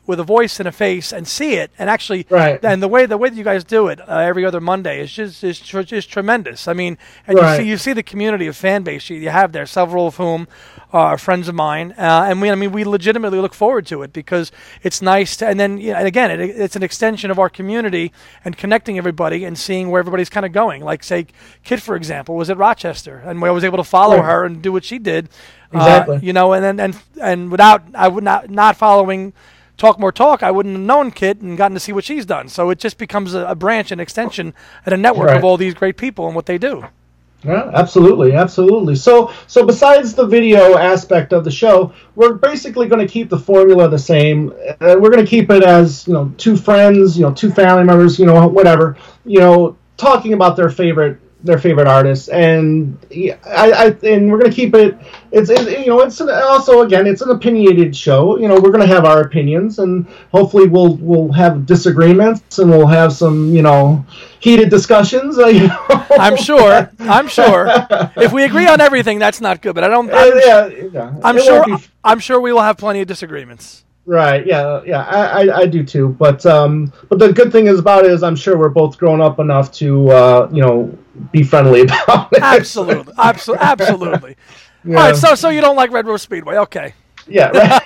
with a voice and a face and see it, and actually, right. and the way the way that you guys do it uh, every other Monday is just is tr- just tremendous. I mean, and right. you see you see the community of fan base you, you have there, several of whom are friends of mine, uh, and we I mean we legitimately look forward to it because it's nice to, and then you know, and again it, it's an extension of our community and connecting everybody and seeing where everybody's kind of going. Like say, Kit for example was at Rochester, and I was able to follow right. her and do what she did. Exactly. Uh, you know, and then and and without I would not not following Talk More Talk, I wouldn't have known Kit and gotten to see what she's done. So it just becomes a, a branch, an extension, and a network right. of all these great people and what they do. Yeah, absolutely, absolutely. So, so besides the video aspect of the show, we're basically going to keep the formula the same. Uh, we're going to keep it as, you know, two friends, you know, two family members, you know, whatever, you know, talking about their favorite their favorite artists, and yeah, I, I and we're going to keep it. It's it, you know, it's an, also again, it's an opinionated show. You know, we're going to have our opinions, and hopefully we'll we'll have disagreements, and we'll have some you know heated discussions. Uh, you know? I'm sure. I'm sure. If we agree on everything, that's not good. But I don't. I'm, yeah, yeah, I'm sure. Be... I'm sure we will have plenty of disagreements. Right. Yeah. Yeah. I, I, I do too. But um. But the good thing is about it is I'm sure we're both grown up enough to uh you know be friendly about it. Absolutely. Absolutely. Absolutely. Yeah. All right. So so you don't like Red Rose Speedway? Okay. Yeah. Right.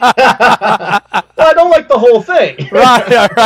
Well, I don't like the whole thing. Right.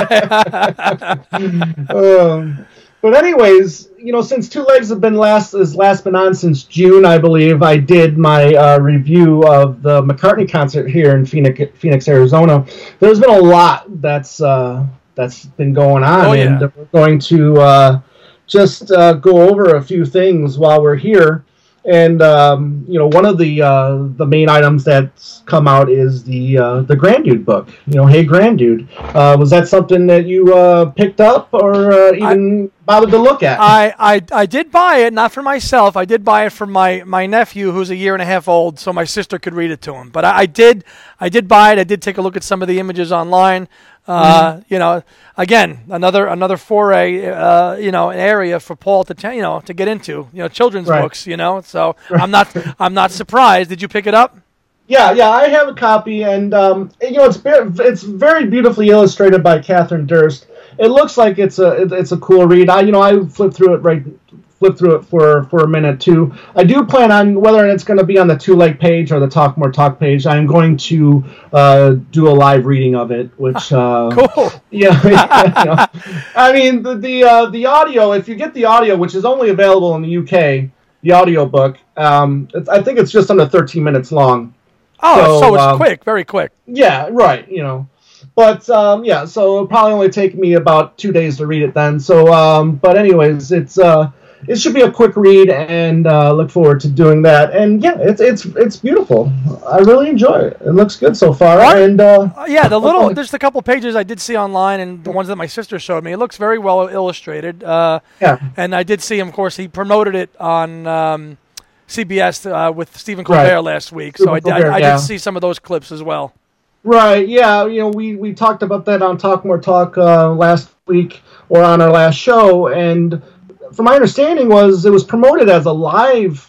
Yeah, right. um. But anyways, you know, since Two Legs have been last has last been on since June, I believe, I did my uh, review of the McCartney concert here in Phoenix, Phoenix, Arizona. There's been a lot that's uh, that's been going on, oh, yeah. and we're going to uh, just uh, go over a few things while we're here. And um, you know, one of the uh, the main items that's come out is the uh, the Granddude book. You know, Hey Granddude, uh, was that something that you uh, picked up or uh, even I, bothered to look at? I, I I did buy it, not for myself. I did buy it for my, my nephew, who's a year and a half old, so my sister could read it to him. But I, I did I did buy it. I did take a look at some of the images online. Uh, mm-hmm. You know, again, another another foray, uh, you know, an area for Paul to, t- you know, to get into, you know, children's right. books, you know. So right. I'm not I'm not surprised. Did you pick it up? Yeah, yeah, I have a copy, and um, you know, it's it's very beautifully illustrated by Catherine Durst. It looks like it's a it's a cool read. I you know I flipped through it right. Flip through it for, for a minute too. I do plan on whether it's going to be on the Two Leg page or the Talk More Talk page. I'm going to uh, do a live reading of it, which uh, cool. Yeah, yeah you know. I mean the the uh, the audio. If you get the audio, which is only available in the U K, the audio book. Um, it's, I think it's just under thirteen minutes long. Oh, so, so it's um, quick, very quick. Yeah, right. You know. But, um, yeah, so it'll probably only take me about two days to read it then. So, um, but anyways, it's, uh, it should be a quick read, and uh, look forward to doing that. And yeah, it's it's it's beautiful. I really enjoy it. It looks good so far. What? And uh, uh, yeah, the little there's a couple pages I did see online, and the ones that my sister showed me. It looks very well illustrated. Uh, yeah, and I did see him. Of course, he promoted it on um, C B S uh, with Stephen Colbert right. last week. Stephen so I, Colbert, I, I yeah. did see some of those clips as well. Right. Yeah. You know, we we talked about that on Talk More Talk uh, last week or on our last show, and from my understanding was it was promoted as a live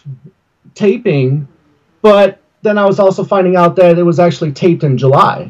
taping, but then I was also finding out that it was actually taped in July.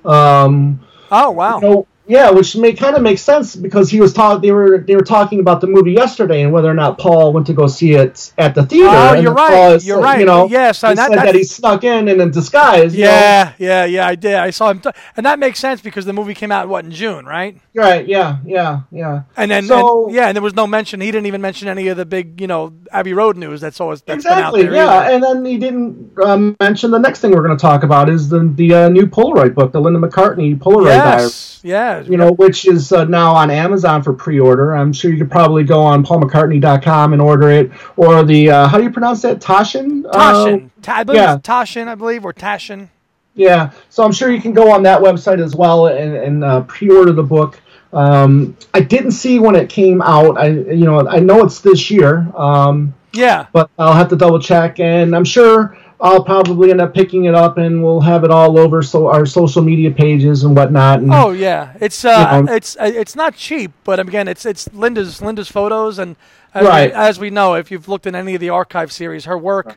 Um, oh wow! You know, yeah, which may kind of make sense because he was talk they were they were talking about the movie yesterday and whether or not Paul went to go see it at the theater. Oh, and you're right. Is, you're right. You know, yes, he that, said that he snuck in and in disguise. Yeah, you know? yeah, yeah. I did. I saw him, t- and that makes sense because the movie came out what in June, right? Right. Yeah. Yeah. Yeah. And then, so, and, yeah, and there was no mention. He didn't even mention any of the big, you know, Abbey Road news that's always that's exactly. been out there. Yeah, either. and then he didn't um, mention the next thing we're going to talk about is the the uh, new Polaroid book, the Linda McCartney Polaroid yes, diary. Yeah. You know, which is uh, now on Amazon for pre-order. I'm sure you could probably go on paul mccartney dot com and order it, or the uh, how do you pronounce that? Taschen. Taschen. Uh, Ta- I believe yeah. it's Taschen, I believe, or Taschen. Yeah. So I'm sure you can go on that website as well and, and uh, pre-order the book. Um, I didn't see when it came out. I, you know, I know it's this year. Um, yeah. But I'll have to double check, and I'm sure I'll probably end up picking it up, and we'll have it all over so our social media pages and whatnot. And, oh yeah, it's uh, you know, it's it's not cheap, but again, it's it's Linda's Linda's photos, and as, right. we, as we know, if you've looked at any of the archive series, her work.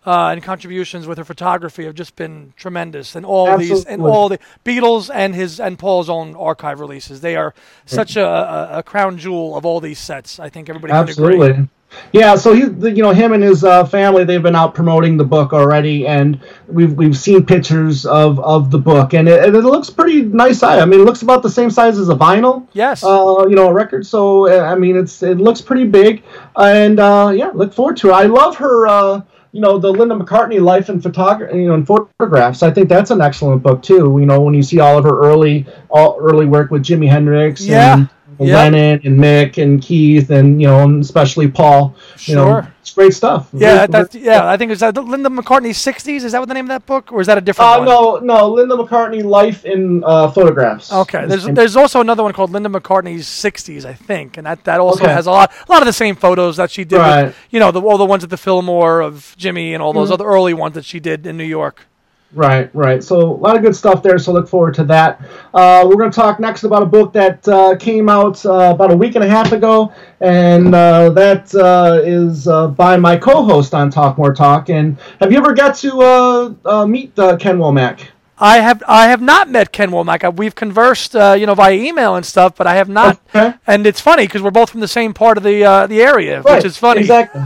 uh, and contributions with her photography have just been tremendous. And all Absolutely. these, and all the Beatles and his and Paul's own archive releases, they are such a, a, a crown jewel of all these sets. I think everybody can agree. Absolutely. Yeah, so he, you know, him and his uh, family, they've been out promoting the book already, and we've we've seen pictures of, of the book, and it, and it looks pretty nice size. I mean, it looks about the same size as a vinyl. Yes. Uh, you know, a record. So uh, I mean, it's it looks pretty big, and uh, yeah, look forward to it. I love her. Uh, you know, the Linda McCartney life and photography, you know, and photographs. I think that's an excellent book too. You know, when you see all of her early all early work with Jimi Hendrix. Yeah. And, Yep. Lennon and Mick and Keith and, you know, and especially Paul. You Sure. know, it's great stuff. Yeah, Very- that's, very- yeah. I think it's uh, Linda McCartney's sixties. Is that what the name of that book, or is that a different Uh, one? no, no, Linda McCartney, Life in uh, Photographs. Okay, Is there's the name. there's also another one called Linda McCartney's sixties, I think, and that, that also Okay. has a lot a lot of the same photos that she did. Right. With, you know, the, all the ones at the Fillmore of Jimmy and all those Mhm. other early ones that she did in New York. Right, right. So a lot of good stuff there, so look forward to that. Uh, we're going to talk next about a book that uh, came out uh, about a week and a half ago, and uh, that uh, is uh, by my co-host on Talk More Talk. And have you ever got to uh, uh, meet uh, Ken Womack? I have I have not met Ken Womack. I- We've conversed, uh, you know, via email and stuff, but I have not. Okay. And it's funny because we're both from the same part of the uh, the area, Right, which is funny. Exactly.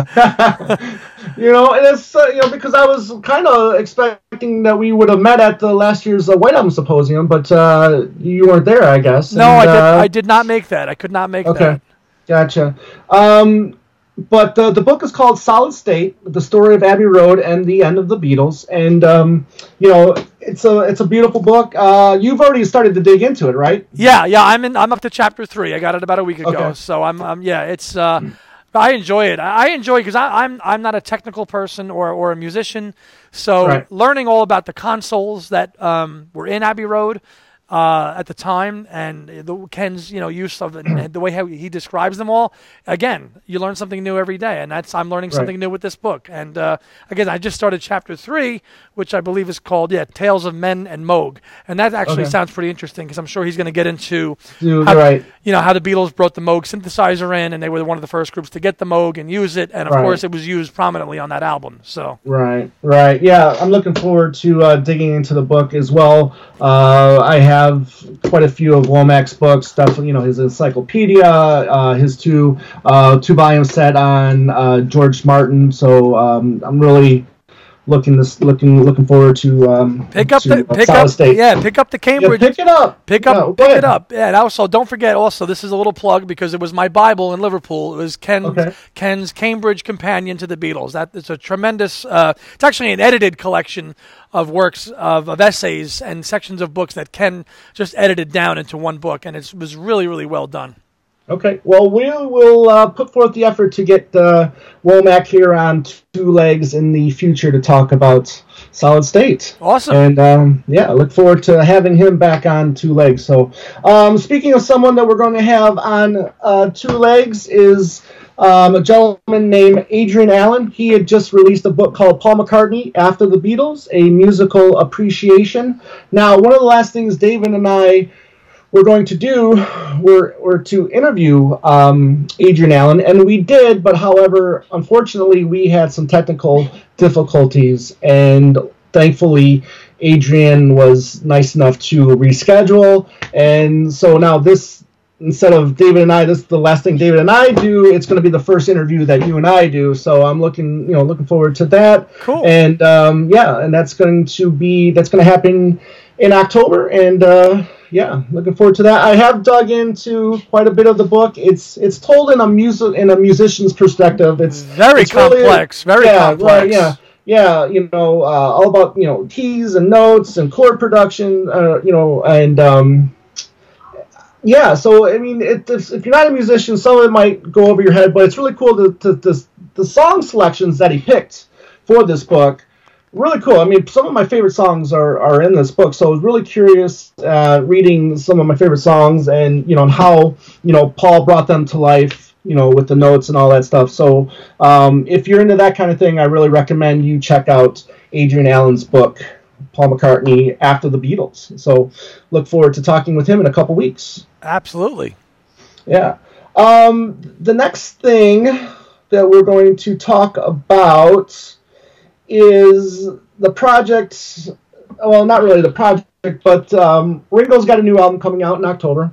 Yeah. You know, and it's uh, you know, because I was kind of expecting that we would have met at the last year's uh, White Album Symposium, but uh, you weren't there, I guess. No, and, I did. uh, I did not make that. I could not make Okay, that. gotcha. Um, but uh, the book is called Solid State: The Story of Abbey Road and the End of the Beatles, and um, you know, it's a it's a beautiful book. Uh, you've already started to dig into it, right? Yeah, yeah. I'm in. I'm up to chapter three. I got it about a week ago. Okay. So I'm. I'm yeah. It's. Uh, I enjoy it. I I enjoy it because I'm. I'm not a technical person or, or a musician. So Right. learning all about the consoles that um, were in Abbey Road uh, at the time, and the, Ken's you know use of it and the way how he describes them all. Again, you learn something new every day, and that's I'm learning Right. something new with this book. And uh, again, I just started chapter three, which I believe is called yeah Tales of Men and Moog, and that actually Okay. sounds pretty interesting because I'm sure he's going to get into You- how, right. you know how the Beatles brought the Moog synthesizer in, and they were one of the first groups to get the Moog and use it, and of Right. course it was used prominently on that album. So Right, right. Yeah, I'm looking forward to uh, digging into the book as well. Uh, I have quite a few of Womack's books, definitely, you know, his encyclopedia, uh, his two uh, two volume set on uh, George Martin. So um, I'm really looking this looking looking forward to um, pick up to, the uh, pick Solid up State. yeah pick up the Yeah, Cambridge. pick it up. Pick Yeah, up, go pick ahead. it up. Yeah, and also don't forget. Also, this is a little plug because it was my Bible in Liverpool. It was Ken's Okay. Ken's Cambridge Companion to the Beatles. That it's a tremendous. Uh, it's actually an edited collection of works of, of essays and sections of books that Ken just edited down into one book, and it was really really well done. Okay, well, we will uh, put forth the effort to get uh, Womack here on Two Legs in the future to talk about Solid State. Awesome. And, um, yeah, I look forward to having him back on Two Legs. So, um, speaking of someone that we're going to have on uh, Two Legs is um, a gentleman named Adrian Allen. He had just released a book called Paul McCartney After the Beatles, A Musical Appreciation. Now, one of the last things David and I we're going to do, we're, we're to interview um, Adrian Allen, and we did, but however, unfortunately, we had some technical difficulties, and thankfully, Adrian was nice enough to reschedule, and so now this, instead of David and I, this is the last thing David and I do, it's going to be the first interview that you and I do, so I'm looking, you know, looking forward to that. Cool. And, um, yeah, and that's going to be, that's going to happen in October, and, uh, yeah, looking forward to that. I have dug into quite a bit of the book. It's it's told in a music in a musician's perspective. It's Very it's really- complex. Very yeah, complex. Right, yeah, yeah. You know, uh, all about you know keys and notes and chord production. Uh, you know, and um, yeah. So I mean, it, if, if you're not a musician, some of it might go over your head, but it's really cool to, to, to the song selections that he picked for this book. Really cool. I mean, some of my favorite songs are, are in this book, so I was really curious uh, reading some of my favorite songs and, you know, and how, you know, Paul brought them to life, you know, with the notes and all that stuff. So um, if you're into that kind of thing, I really recommend you check out Adrian Allen's book, Paul McCartney After the Beatles. So look forward to talking with him in a couple weeks. Absolutely. Yeah. Um, the next thing that we're going to talk about is the project. Well, not really the project, but um, Ringo's got a new album coming out in October.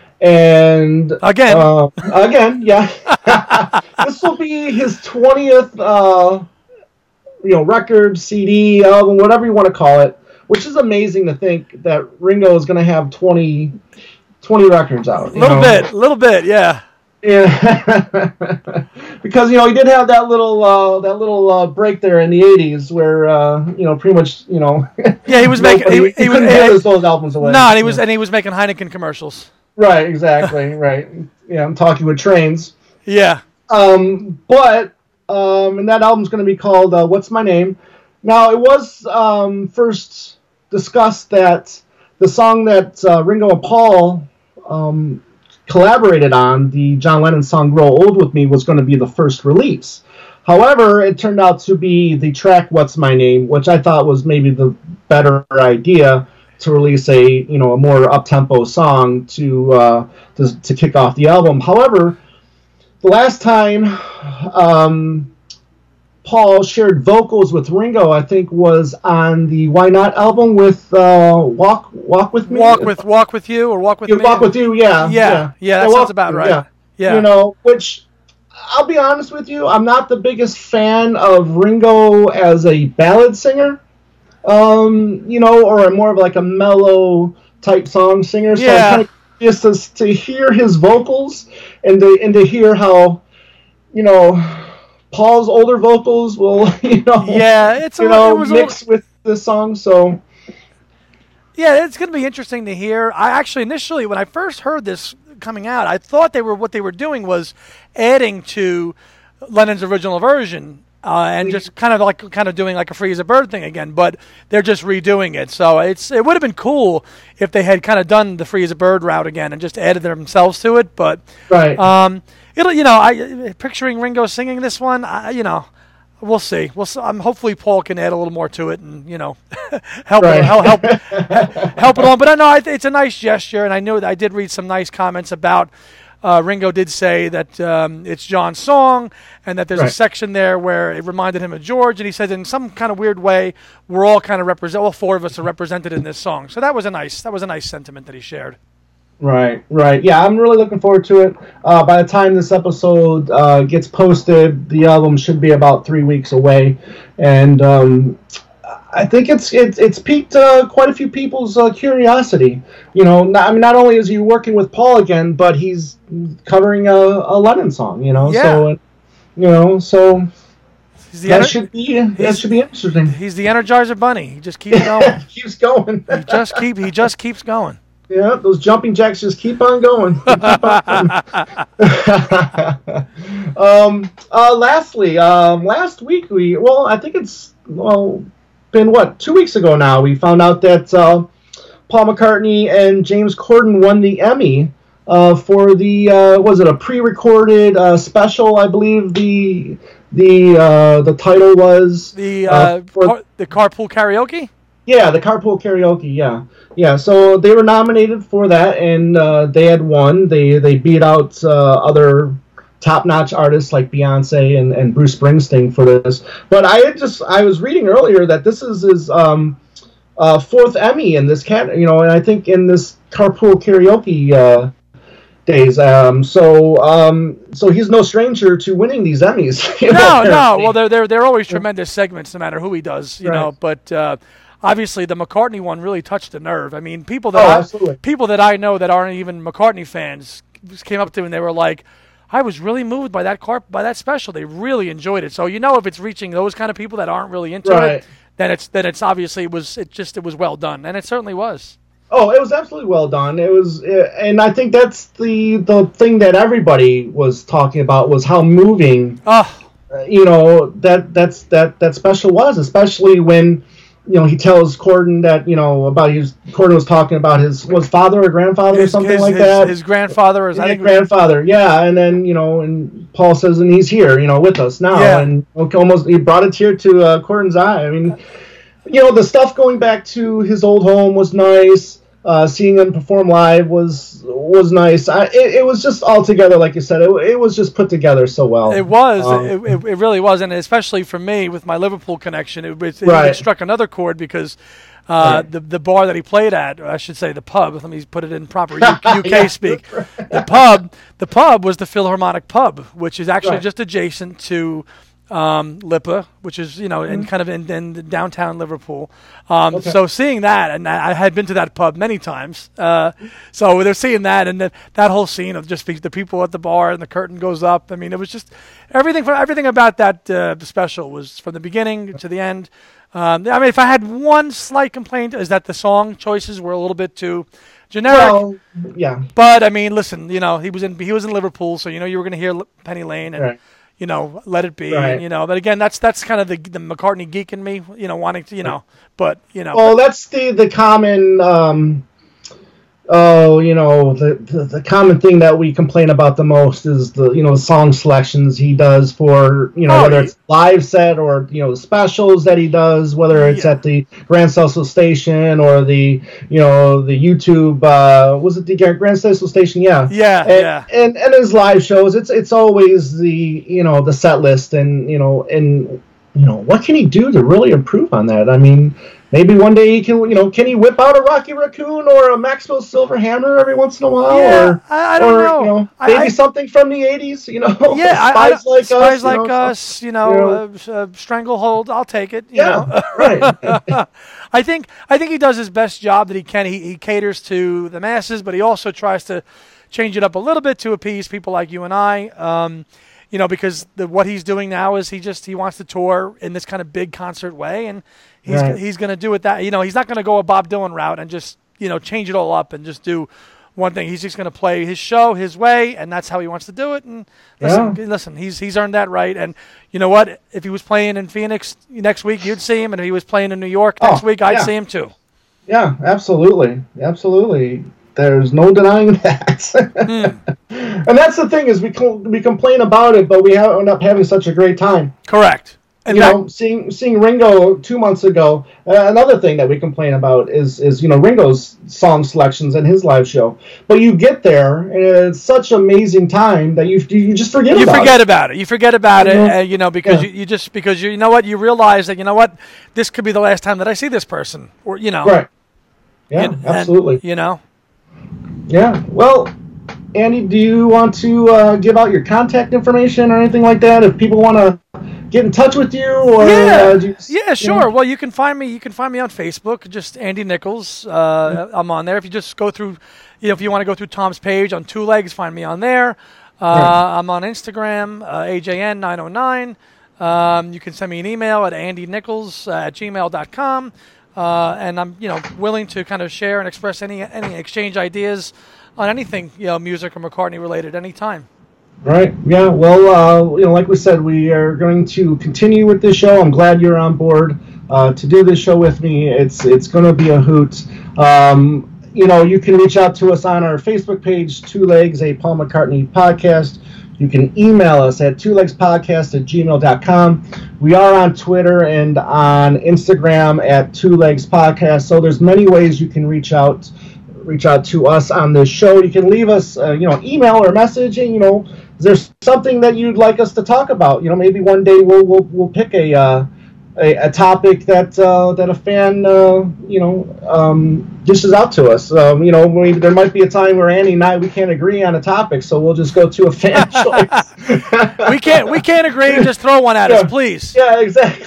And again, uh, again, yeah, this will be his twentieth, uh, you know, record, C D, album, whatever you want to call it. Which is amazing to think that Ringo is going to have twenty, twenty records out. A little know? bit, a little bit, yeah. Yeah, because you know he did have that little uh, that little uh, break there in the eighties where uh, you know pretty much you know. Yeah, he was making he, he, he couldn't give those albums away. No, and he was yeah. and he was making Heineken commercials. Right, exactly, right. Yeah, I'm talking with trains. Yeah. Um, but um, and that album's going to be called uh, "What's My Name." Now, it was um, first discussed that the song that uh, Ringo and Paul um, collaborated on, the John Lennon song "Grow Old With Me," was going to be the first release. However, it turned out to be the track "What's My Name," which I thought was maybe the better idea to release a you know a more up-tempo song to uh, to, to kick off the album. However, the last time um, Paul shared vocals with Ringo, I think, was on the Why Not album with uh, "Walk Walk with Me." Walk with Walk with You or Walk with yeah, Me. Walk with You, yeah, yeah, yeah. yeah that yeah, sounds about right. Yeah. yeah, you know, which I'll be honest with you, I'm not the biggest fan of Ringo as a ballad singer. Um, you know, or a more of like a mellow type song singer. So yeah. I'm kind of curious to, to hear his vocals and to and to hear how, you know, Paul's older vocals will, you know, yeah, it's you a, know, it was mix a, with the song. So yeah, it's going to be interesting to hear. I actually initially when I first heard this coming out, I thought they were what they were doing was adding to Lennon's original version. Uh, and just kind of like kind of doing like a Free as a Bird thing again, but they're just redoing it. So it's it would have been cool if they had kind of done the Free as a Bird route again and just added themselves to it. But right, um, it'll you know I picturing Ringo singing this one, I, you know, we'll see. We'll see. Um, hopefully Paul can add a little more to it and you know help right. it, help help help it on. But I know it's a nice gesture, and I knew that I did read some nice comments about. Uh, Ringo did say that um, it's John's song and that there's right. a section there where it reminded him of George. And he said in some kind of weird way, we're all kind of represent, all four of us are represented in this song. So that was a nice, that was a nice sentiment that he shared. Right, right. Yeah, I'm really looking forward to it. Uh, by the time this episode uh, gets posted, the album should be about three weeks away. And um, I think it's it's it's piqued uh, quite a few people's uh, curiosity. You know, not, I mean, not only is he working with Paul again, but he's covering a, a Lennon song. You know, yeah. so uh, you know, so he's the that ener- should be that should be interesting. He's the Energizer Bunny. He just keeps going. keeps going. he just keep he just keeps going. Yeah, those jumping jacks just keep on going. Keep on going. um, uh, lastly, um, last week we well, I think it's well. been what two weeks ago now we found out that uh, Paul McCartney and James Corden won the Emmy uh, for the uh, was it a pre-recorded uh, special, I believe the the uh, the title was the uh, uh, for, car- the carpool karaoke. Yeah, the carpool karaoke. Yeah, yeah. So they were nominated for that, and uh, they had won. They they beat out uh, other top-notch artists like Beyonce and, and Bruce Springsteen for this. But I had just I was reading earlier that this is his um, uh, fourth Emmy in this cat, you know, and I think in this carpool karaoke uh, days. Um, so um, so he's no stranger to winning these Emmys. No, know, no. Well, they're they're they're always tremendous segments, no matter who he does, you right. know. But uh, obviously, the McCartney one really touched a nerve. I mean, people that oh, I, absolutely. people that I know that aren't even McCartney fans just came up to him and they were like, I was really moved by that car by that special. They really enjoyed it. So you know, if it's reaching those kind of people that aren't really into right. it, then it's then it's obviously it was it just it was well done, and it certainly was. Oh, it was absolutely well done. It was, and I think that's the the thing that everybody was talking about was how moving, oh. uh, you know, that that's that that special was, especially when. You know, he tells Corden that, you know, about his, Corden was talking about his, was father or grandfather his, or something his, like his, that? His grandfather is, his I think. grandfather, yeah. And then, you know, and Paul says, and he's here, you know, with us now. Yeah. And almost, he brought a tear to uh, Corden's eye. I mean, you know, the stuff going back to his old home was nice. uh, seeing him perform live was was nice. I, it, it was just all together, like you said. It, it was just put together so well. It was. Um, it, it, it really was, and especially for me with my Liverpool connection, it, it, Right. it struck another chord because uh, Right. the the bar that he played at, or I should say the pub. Let me put it in proper U- U K Yeah. speak. The pub, the pub was the Philharmonic Pub, which is actually Right. just adjacent to um, Lipa, which is you know in Mhm. kind of in, in downtown Liverpool. Um, Okay. So seeing that, and I I had been to that pub many times. Uh, so they're seeing that, and then that whole scene of just the people at the bar, and the curtain goes up. I mean, it was just everything. For everything about that uh, special was from the beginning to the end. Um, I mean, if I had one slight complaint, is that the song choices were a little bit too generic. Well, yeah. But I mean, listen, you know, he was in he was in Liverpool, so you know you were going to hear L- Penny Lane and Right. you know Let It Be, Right. and, you know. But again, that's that's kind of the the McCartney geek in me, you know, wanting to, you know. But you know, Well, that's the the common. Um, oh, you know, the, the the common thing that we complain about the most is the you know the song selections he does for you know Oh, whether he- it's live set or you know the specials that he does, whether it's Yeah. at the Grand Central Station or the you know the YouTube. Uh, was it the Grand Central Station? Yeah. yeah, And, yeah. and and his live shows, it's it's always the you know the set list, and you know and you know what can he do to really improve on that? I mean, maybe one day he can you know can he whip out a Rocky Raccoon or a Maxwell Silver Hammer every once in a while, Yeah, or I, I don't or know. you know I- maybe I- something from the eighties, you know, Yeah, I- I Spies don't- like Spies us, you like know, us, you know, you uh, uh, Stranglehold. I'll take it. You know? yeah, right, I think I think he does his best job that he can. He, he caters to the masses, but he also tries to change it up a little bit to appease people like you and I. Um, you know, because the, what he's doing now is he just he wants to tour in this kind of big concert way, and he's Right. he's going to do it that. You know, he's not going to go a Bob Dylan route and just you know change it all up and just do one thing. He's just going to play his show his way, and that's how he wants to do it. And listen, Yeah. listen, he's he's earned that right. And you know what? If he was playing in Phoenix next week, you'd see him, and if he was playing in New York next Oh, week, I'd yeah. see him too. yeah, absolutely, absolutely. There's no denying that. Hmm. And that's the thing is we com- we complain about it, but we ha- end up having such a great time. Correct. And you that- know, seeing seeing Ringo two months ago. Uh, another thing that we complain about is is you know Ringo's song selections and his live show. But you get there, and it's such an amazing time that you you just forget you about forget it. about it. You forget about it, Mhm. uh, you know, because Yeah. you, you just because you, you know what you realize that you know what this could be the last time that I see this person, or you know, Right. Yeah, and- and, absolutely. you know, Yeah. Well, Andy, do you want to uh, give out your contact information or anything like that? If people want to get in touch with you, or yeah, uh, do you, yeah, you sure. know? Well, you can find me. You can find me on Facebook, just Andy Nichols. Uh, I'm on there. If you just go through, you know, if you want to go through Tom's page on Two Legs, find me on there. Uh, Right. I'm on Instagram, uh, A J N nine oh nine. Um, you can send me an email at andy nichols at gmail dot com. Uh, and I'm, you know, willing to kind of share and express any any exchange ideas on anything, you know, music or McCartney related anytime. Right. Yeah. Well, uh, you know, like we said, we are going to continue with this show. I'm glad you're on board uh, to do this show with me. It's it's going to be a hoot. Um, you know, you can reach out to us on our Facebook page, Two Legs, a Paul McCartney podcast. You can email us at two legs podcast at gmail dot com. We are on Twitter and on Instagram at Two Legs Podcast. So there's many ways you can reach out reach out to us on this show. You can leave us, uh, you know, email or messaging. You know, is there something that you'd like us to talk about? You know, maybe one day we'll we'll, we'll pick a, uh, a a topic that uh, that a fan, uh, you know, um, dishes out to us. Um, you know, we, there might be a time where Andy and I we can't agree on a topic, so we'll just go to a fan choice. We can't we can't agree. Just throw one at Yeah. us, please. Yeah, exactly.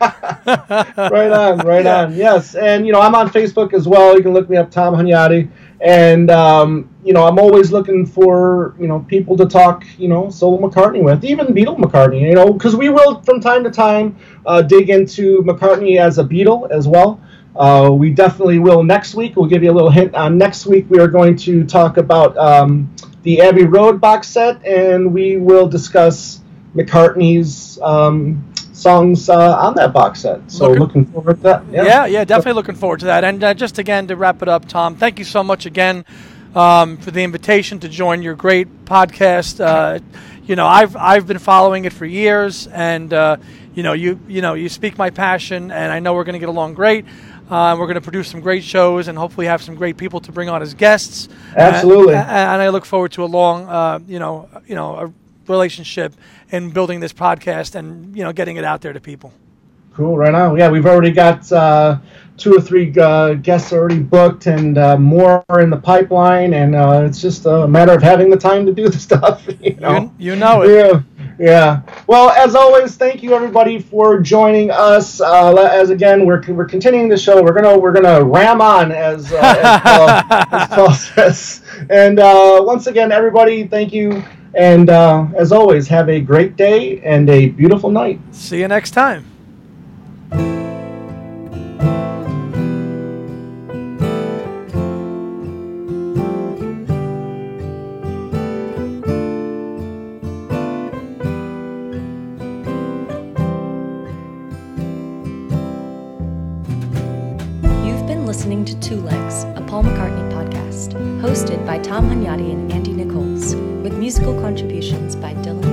Right on, right Yeah. on. Yes, and you know I'm on Facebook as well. You can look me up, Tom Hunyadi, and um, you know I'm always looking for you know people to talk you know solo McCartney with, even Beatle McCartney. You know because we will from time to time uh, dig into McCartney as a Beatle as well. Uh, we definitely will next week. We'll give you a little hint on next week. We are going to talk about um, the Abbey Road box set, and we will discuss McCartney's um, songs uh, on that box set. So Looking- looking forward to that. Yeah, yeah, definitely looking forward to that. And uh, just again to wrap it up, Tom, thank you so much again um, for the invitation to join your great podcast. Uh, you know, I've I've been following it for years, and uh, you know, you you know, you speak my passion, and I know we're going to get along great. Uh, we're going to produce some great shows and hopefully have some great people to bring on as guests. Absolutely. And, and I look forward to a long, uh, you know, you know, a relationship in building this podcast and, you know, getting it out there to people. Cool, right on. Yeah, we've already got uh, two or three uh, guests already booked and uh, more in the pipeline, and uh, it's just a matter of having the time to do the stuff. You know, you, you know it. Yeah, yeah. Well, as always, thank you everybody for joining us. Uh, as again, we're we're continuing the show. We're gonna we're gonna ram on as uh, as, Paul, as Paul says. And uh, once again, everybody, thank you. And uh, as always, have a great day and a beautiful night. See you next time. Listening to Two Legs, a Paul McCartney podcast, hosted by Tom Hunyadi and Andy Nichols, with musical contributions by Dylan